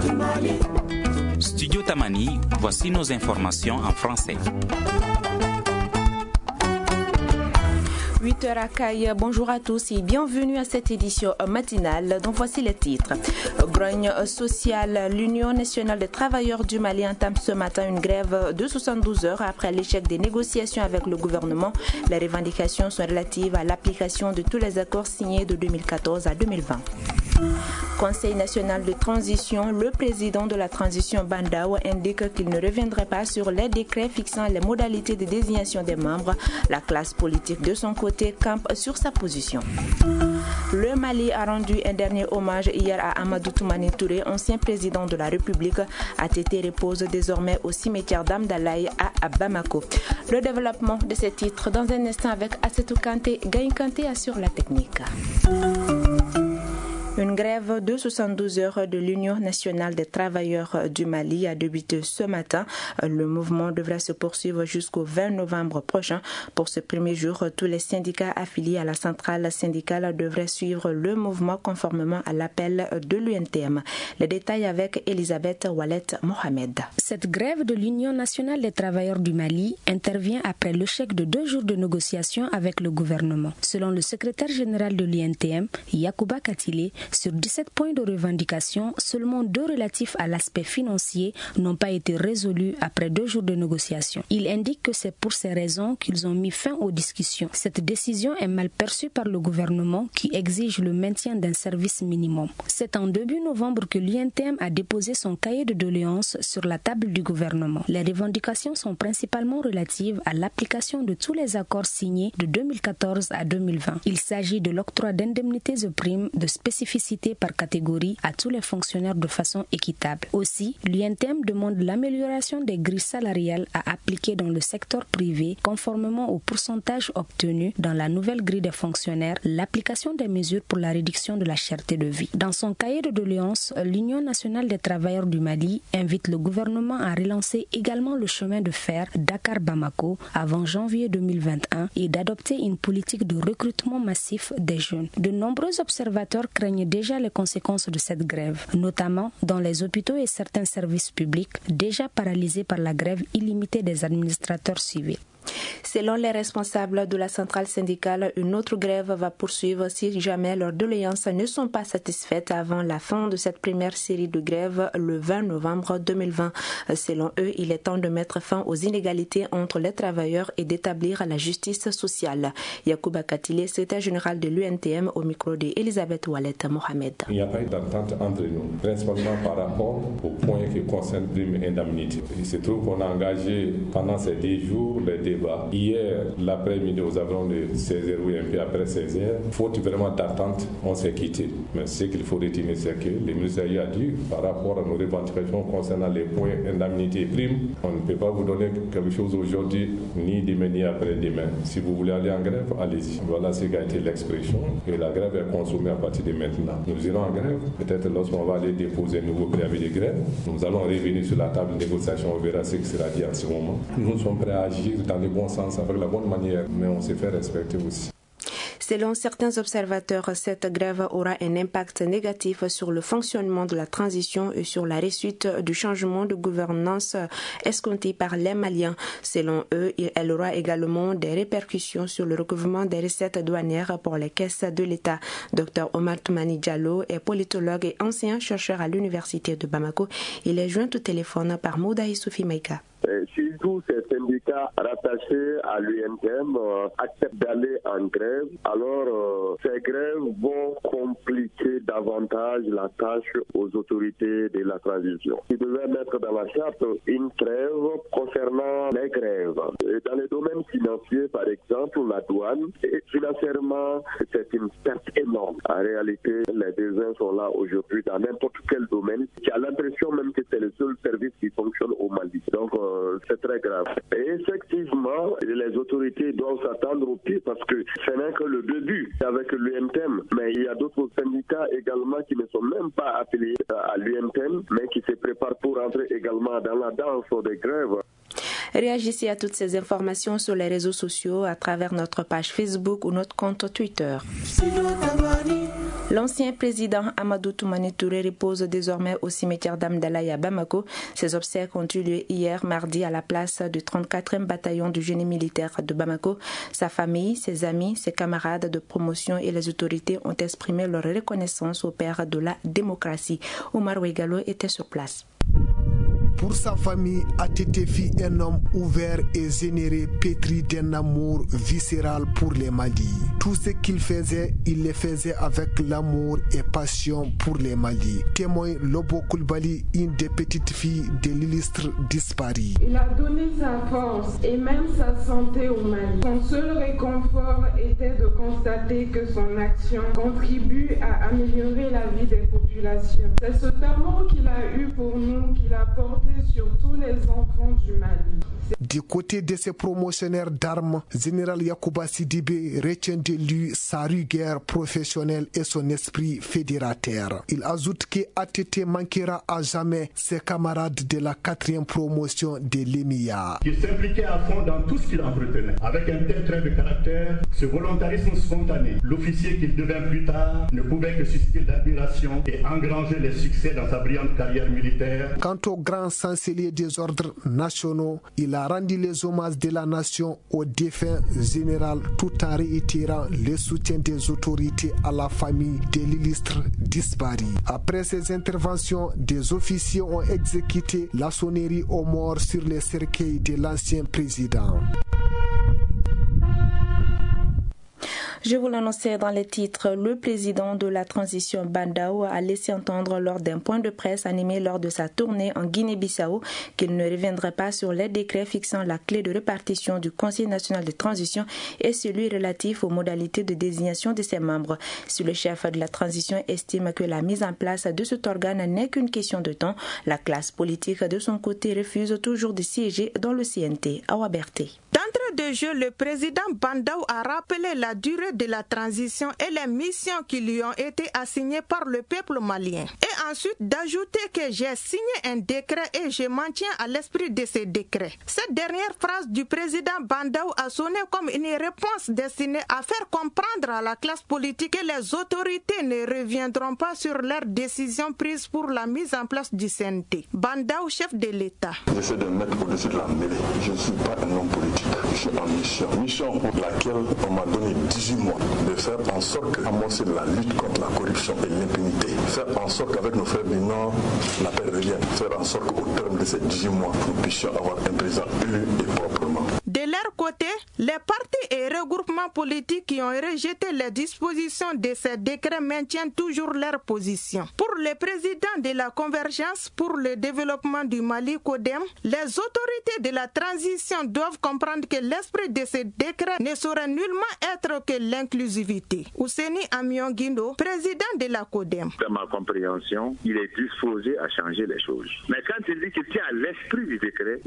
Studio Tamani, voici nos informations en français. 8h à Caille, bonjour à tous et bienvenue à cette édition matinale dont voici les titres. Grogne sociale, l'Union nationale des travailleurs du Mali entame ce matin une grève de 72 heures après l'échec des négociations avec le gouvernement. Les revendications sont relatives à l'application de tous les accords signés de 2014 à 2020. Conseil national de transition, le président de la transition Bandao indique qu'il ne reviendrait pas sur les décrets fixant les modalités de désignation des membres. La classe politique de son côté campe sur sa position. Le Mali a rendu un dernier hommage hier à Amadou Toumani Touré, ancien président de la République. ATT repose désormais au cimetière d'Amdalaï à Bamako. Le développement de ces titres dans un instant avec Assetou Kanté. Gaïn Kanté assure la technique. Une grève de 72 heures de l'Union nationale des travailleurs du Mali a débuté ce matin. Le mouvement devrait se poursuivre jusqu'au 20 novembre prochain. Pour ce premier jour, tous les syndicats affiliés à la centrale syndicale devraient suivre le mouvement conformément à l'appel de l'UNTM. Les détails avec Elisabeth Wallet Mohamed. Cette grève de l'Union nationale des travailleurs du Mali intervient après l'échec de 2 jours de négociations avec le gouvernement. Selon le secrétaire général de l'UNTM, Yacouba Katile, sur 17 points de revendication, seulement 2 relatifs à l'aspect financier n'ont pas été résolus après 2 jours de négociations. Il indique que c'est pour ces raisons qu'ils ont mis fin aux discussions. Cette décision est mal perçue par le gouvernement qui exige le maintien d'un service minimum. C'est en début novembre que l'UNTM a déposé son cahier de doléances sur la table du gouvernement. Les revendications sont principalement relatives à l'application de tous les accords signés de 2014 à 2020. Il s'agit de l'octroi d'indemnités et primes de spécificité par catégorie à tous les fonctionnaires de façon équitable. Aussi, l'UNTM demande l'amélioration des grilles salariales à appliquer dans le secteur privé conformément au pourcentage obtenu dans la nouvelle grille des fonctionnaires, l'application des mesures pour la réduction de la cherté de vie. Dans son cahier de doléances, l'Union nationale des travailleurs du Mali invite le gouvernement à relancer également le chemin de fer Dakar-Bamako avant janvier 2021 et d'adopter une politique de recrutement massif des jeunes. De nombreux observateurs craignent déjà les conséquences de cette grève, notamment dans les hôpitaux et certains services publics déjà paralysés par la grève illimitée des administrateurs civils. Selon les responsables de la centrale syndicale, une autre grève va poursuivre si jamais leurs doléances ne sont pas satisfaites avant la fin de cette première série de grèves le 20 novembre 2020. Selon eux, il est temps de mettre fin aux inégalités entre les travailleurs et d'établir la justice sociale. Yacouba Katile, secrétaire général de l'UNTM, au micro d'Elisabeth Wallet Mohamed. Il n'y a pas eu d'entente entre nous, principalement par rapport au point qui concerne prime et indemnité. Il se trouve qu'on a engagé pendant ces 10 jours les débats. Hier, l'après-midi, aux environs de 16h ou un peu après 16h, faute vraiment d'attente, on s'est quitté. Mais ce qu'il faut retenir, c'est que le ministère a dit, par rapport à nos revendications concernant les points indemnité et primes, on ne peut pas vous donner quelque chose aujourd'hui, ni demain, ni après-demain. Si vous voulez aller en grève, allez-y. Voilà ce qu'a été l'expression. Et la grève est consommée à partir de maintenant. Nous irons en grève. Peut-être lorsqu'on va aller déposer un nouveau préavis de grève, nous allons revenir sur la table de négociation. On verra ce qui sera dit en ce moment. Nous sommes prêts à agir dans le bon sens, avec la bonne manière, mais on s'est fait respecter aussi. Selon certains observateurs, cette grève aura un impact négatif sur le fonctionnement de la transition et sur la réussite du changement de gouvernance escompté par les Maliens. Selon eux, elle aura également des répercussions sur le recouvrement des recettes douanières pour les caisses de l'État. Dr Omar Toumani Diallo est politologue et ancien chercheur à l'université de Bamako. Il est joint au téléphone par Mouda Issoufi Maïka. Si tous ces syndicats rattachés à l'UNTM acceptent d'aller en grève, alors ces grèves vont compliquer davantage la tâche aux autorités de la transition. Ils devaient mettre dans la charte une grève concernant les grèves. Et dans les domaines financiers, par exemple, la douane, et financièrement, c'est une perte énorme. En réalité, les besoins sont là aujourd'hui dans n'importe quel domaine. Tu as l'impression même que c'est le seul service qui fonctionne au Mali. Donc, c'est très grave. Et effectivement, les autorités doivent s'attendre au pire parce que ce n'est que le début avec l'UNTM. Mais il y a d'autres syndicats également qui ne sont même pas affiliés à l'UNTM, mais qui se préparent pour entrer également dans la danse des grèves. Réagissez à toutes ces informations sur les réseaux sociaux à travers notre page Facebook ou notre compte Twitter. L'ancien président Amadou Toumani Touré repose désormais au cimetière d'Amdalaï à Bamako. Ses obsèques ont eu lieu hier mardi à la place du 34e bataillon du génie militaire de Bamako. Sa famille, ses amis, ses camarades de promotion et les autorités ont exprimé leur reconnaissance au père de la démocratie. Omar Ouegalo était sur place. Pour sa famille, ATT fut un homme ouvert et généreux, pétri d'un amour viscéral pour les Mali. Tout ce qu'il faisait, il le faisait avec l'amour et passion pour les Mali. Témoin Lobo Koulibaly, une des petites filles de l'illustre disparu. Il a donné sa force et même sa santé au Mali. Son seul réconfort était de constater que son action contribue à améliorer la vie des populations. C'est cet amour qu'il a eu pour nous, qu'il a porté sur tous les enfants du Mali. Du côté de ses promotionnaires d'armes, Général Yacouba Sidibé retient de lui sa rigueur professionnelle et son esprit fédérateur. Il ajoute que ATT manquera à jamais ses camarades de la 4e promotion de l'EMIA. Il s'impliquait à fond dans tout ce qu'il entretenait. Avec un tel trait de caractère, ce volontarisme spontané, l'officier qu'il devint plus tard ne pouvait que susciter l'admiration et engranger les succès dans sa brillante carrière militaire. Quant au grand chancelier des ordres nationaux, il a rendu les hommages de la nation au défunt général tout en réitérant le soutien des autorités à la famille de l'illustre disparu. Après ces interventions, des officiers ont exécuté la sonnerie aux morts sur les cercueils de l'ancien président. Je vous l'annonçais dans les titres, le président de la transition Bandao a laissé entendre lors d'un point de presse animé lors de sa tournée en Guinée-Bissau qu'il ne reviendrait pas sur les décrets fixant la clé de répartition du Conseil national de transition et celui relatif aux modalités de désignation de ses membres. Si le chef de la transition estime que la mise en place de cet organe n'est qu'une question de temps, la classe politique de son côté refuse toujours de siéger dans le CNT. Awa Berté. D'entrée de jeu, le président Bandao a rappelé la durée de la transition et les missions qui lui ont été assignées par le peuple malien. Et ensuite d'ajouter que j'ai signé un décret et je m'en tiens à l'esprit de ce décret. Cette dernière phrase du président Bandao a sonné comme une réponse destinée à faire comprendre à la classe politique que les autorités ne reviendront pas sur leurs décisions prises pour la mise en place du CNT. Bandao, chef de l'État. J'essaie de mettre au-dessus de la mêlée. Je ne suis pas un homme politique. Je suis en mission pour laquelle on m'a donné 18 mois de faire en sorte d'amorcer la lutte contre la corruption et l'impunité, faire en sorte qu'avec nos frères du Nord, la paix revienne, faire en sorte qu'au terme de ces 18 mois, nous puissions avoir un président élu et proprement. De leur côté, les partis et regroupements politiques qui ont rejeté les dispositions de ces décrets maintiennent toujours leur position. Pour le président de la Convergence pour le développement du Mali, CODEM, les autorités de la transition doivent comprendre que l'esprit de ces décrets ne saurait nullement être que l'inclusivité. Ouseni Amion Guindo, président de la CODEM. Dans ma compréhension, il est disposé à changer les choses. Mais quand il dit qu'il tient à l'esprit du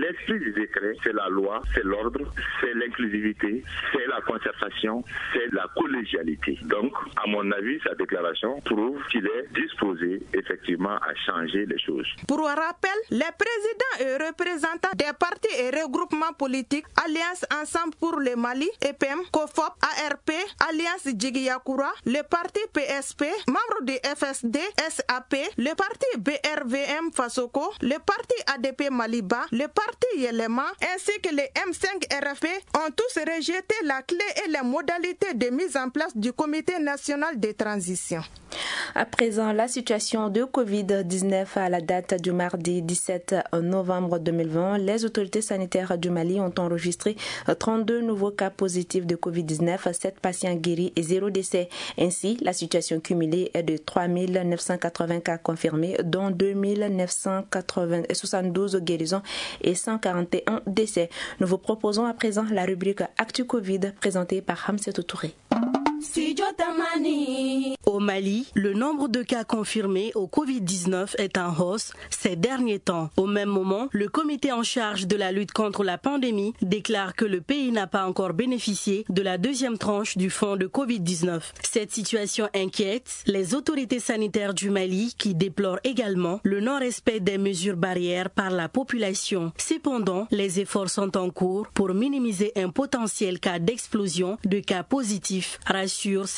décret, c'est la loi, c'est l'ordre, c'est l'inclusivité, c'est la concertation, c'est la collégialité. Donc, à mon avis, sa déclaration prouve qu'il est disposé effectivement à changer les choses. Pour un rappel, les présidents et représentants des partis et regroupements politiques Alliance Ensemble pour le Mali, EPM, COFOP, ARP, Alliance Djigiyakura, le parti PSP, membres du FSD, SAP, le parti BRVM Fasoko, le parti ADP Maliba, le parti Yelema, ainsi que les M5 RFP ont tous rejeté la clé et les modalités de mise en place du Comité national de transition. À présent, la situation de Covid-19 à la date du mardi 17 novembre 2020, les autorités sanitaires du Mali ont enregistré 32 nouveaux cas positifs de Covid-19, 7 patients guéris et 0 décès. Ainsi, la situation cumulée est de 3 980 cas confirmés, dont 2 972 guérisons et 141 décès. Nous vous proposons à présent la rubrique Actu Covid présentée par Hamsetou Touré. Au Mali, le nombre de cas confirmés au Covid-19 est en hausse ces derniers temps. Au même moment, le comité en charge de la lutte contre la pandémie déclare que le pays n'a pas encore bénéficié de la deuxième tranche du fonds de Covid-19. Cette situation inquiète les autorités sanitaires du Mali qui déplorent également le non-respect des mesures barrières par la population. Cependant, les efforts sont en cours pour minimiser un potentiel cas d'explosion de cas positifs, rassure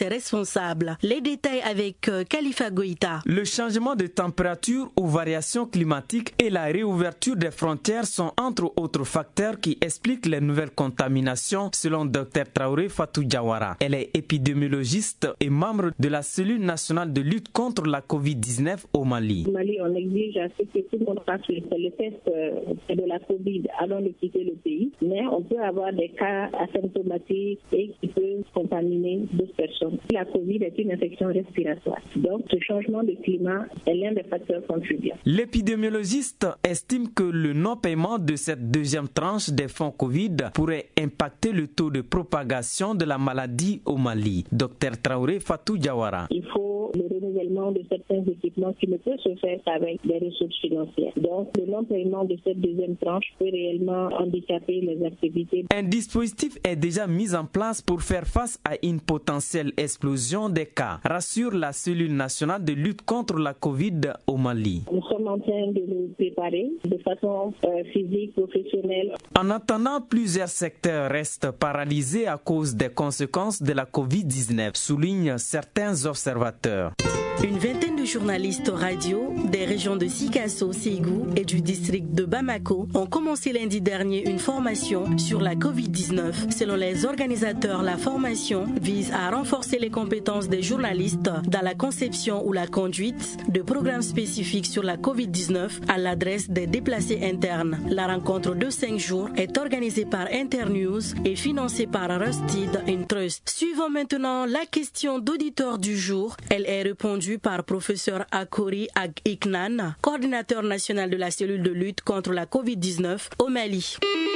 ses responsables. Les détails avec Khalifa Goïta. Le changement de température aux variations climatiques et la réouverture des frontières sont entre autres facteurs qui expliquent les nouvelles contaminations selon Dr Traoré Fatou Diawara. Elle est épidémiologiste et membre de la cellule nationale de lutte contre la Covid-19 au Mali. Au Mali, on exige à ce que tout le monde fasse le test de la Covid avant de quitter le pays, mais on peut avoir des cas asymptomatiques et qui peuvent contaminer d'autres personnes. La Covid est une infection respiratoire. Donc, ce changement de climat est l'un des facteurs contributeurs. L'épidémiologiste estime que le non-paiement de cette deuxième tranche des fonds Covid pourrait impacter le taux de propagation de la maladie au Mali. Dr Traoré Fatou Diawara. Il faut le renouvellement de certains équipements qui ne peut se faire qu'avec des ressources financières. Donc, le non-paiement de cette deuxième tranche peut réellement handicaper les activités. Un dispositif est déjà mis en place pour faire face à une potentielle explosion des cas, rassure la cellule nationale de lutte contre la Covid au Mali. Nous sommes en train de nous préparer de façon physique, professionnelle. En attendant, plusieurs secteurs restent paralysés à cause des conséquences de la Covid-19, soulignent certains observateurs. Une vingtaine de journalistes radio des régions de Sikasso, Ségou et du district de Bamako ont commencé lundi dernier une formation sur la Covid-19. Selon les organisateurs, la formation vise à renforcer les compétences des journalistes dans la conception ou la conduite de programmes spécifiques sur la Covid-19 à l'adresse des déplacés internes. La rencontre de 5 jours est organisée par Internews et financée par Rusted Trust. Suivons maintenant la question d'auditeur du jour. Elle est répondue par professeur Akori Iknan, coordinateur national de la cellule de lutte contre la Covid-19 au Mali.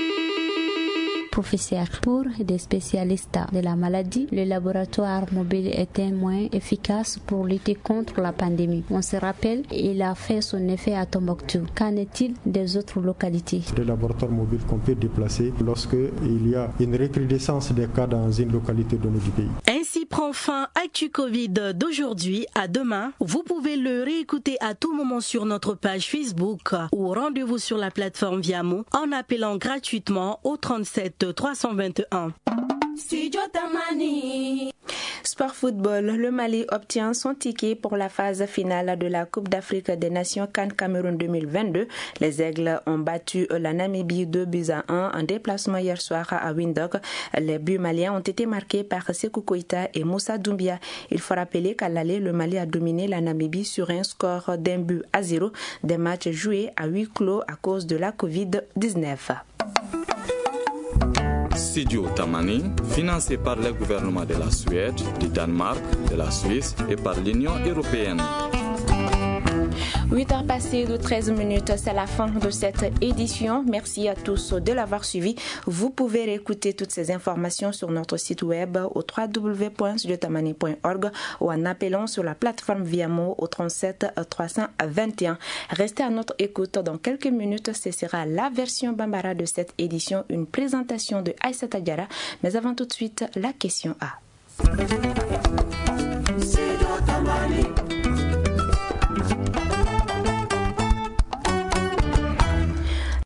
Professeur, pour des spécialistes de la maladie, le laboratoire mobile est un moyen efficace pour lutter contre la pandémie. On se rappelle, il a fait son effet à Tombouctou. Qu'en est-il des autres localités? Le laboratoire mobile qu'on peut déplacer lorsque il y a une recrudescence des cas dans une localité donnée du pays. Ainsi prend fin Actu Covid d'aujourd'hui. À demain, vous pouvez le réécouter à tout moment sur notre page Facebook ou rendez-vous sur la plateforme Viamo en appelant gratuitement au 37 321. Sport football, le Mali obtient son ticket pour la phase finale de la Coupe d'Afrique des Nations CAN Cameroun 2022. Les Aigles ont battu la Namibie 2-1 en déplacement hier soir à Windhoek. Les buts maliens ont été marqués par Sékou Koïta et Moussa Doumbia. Il faut rappeler qu'à l'aller, le Mali a dominé la Namibie sur un score d'1-0, des matchs joués à huis clos à cause de la Covid-19. Studio Tamani, financé par le gouvernement de la Suède, du Danemark, de la Suisse et par l'Union européenne. 8h passées de 13 minutes, c'est la fin de cette édition. Merci à tous de l'avoir suivi. Vous pouvez réécouter toutes ces informations sur notre site web au www.studiotamani.org ou en appelant sur la plateforme Viamo au 37 321. Restez à notre écoute. Dans quelques minutes, ce sera la version Bambara de cette édition, une présentation de Aïssata Diarra. Mais avant tout de suite, la question A.